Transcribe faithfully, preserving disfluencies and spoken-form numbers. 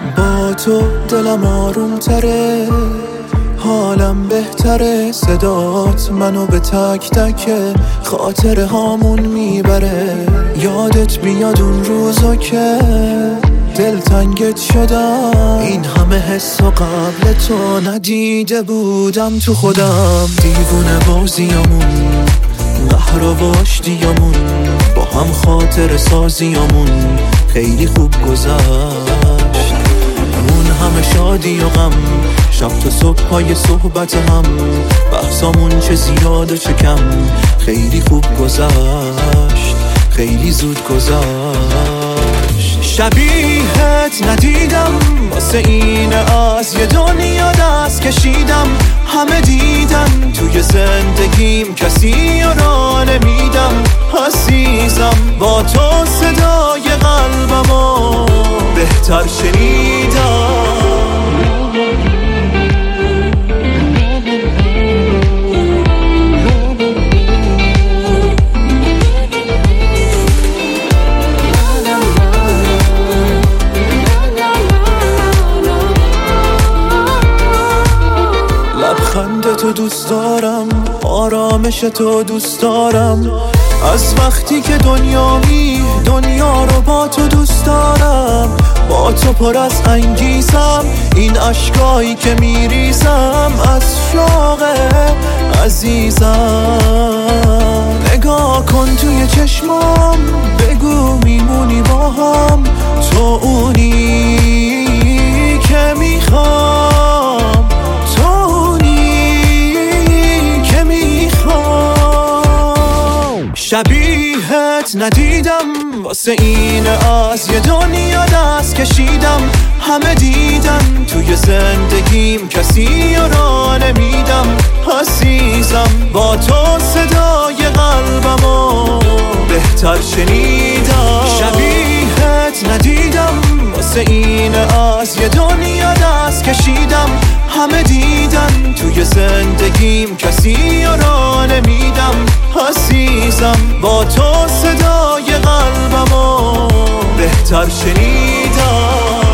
با تو دلم آروم تره، حالم بهتره، صدات منو به تک تک خاطره هامون میبره. یادت بیاد اون روزا که دلتنگت شدم، این همه حس و قبل تو ندیده بودم تو خودم. دیوونه بازیامون، قهر و واشتیامون، با هم خاطر سازیامون خیلی خوب گذشت. اون همه شادی و غم، شب تا صبح پای صحبت هم، بحثامون چه زیاد و چه کم خیلی خوب گذشت، خیلی زود گذشت. شبیهت ندیدم، واسه این از یه دنیا دست کشیدم. همه دیدن توی زندگیم، کسی را نمیدم. عزیزم با تو صدای قلبمو بهتر شنیدم. لبخند تو دوست دارم، آرامش تو دوست دارم. از وقتی که دنیایی، دنیا رو با تو دوست دارم. با تو پر از انگیزم، این اشکایی که میریزم از شوق عزیزم. نگاه کن توی چشمام، بگو میمونی با هم. تو اونی که میخوام، تو اونی که میخوام. شبیهت ندیدم، واسه این از یه دنیا دست کشیدم. همه دیدن توی زندگیم، کسی را نمیدم. عزیزم با تو صدای قلبمو بهتر شنیدم. شبیهت ندیدم، واسه این از یه دنیا دست کشیدم. همه دیدن توی زندگیم، کسی را نمیدم. عزیزم با تو صدای قلبمو بهتر شنیدم.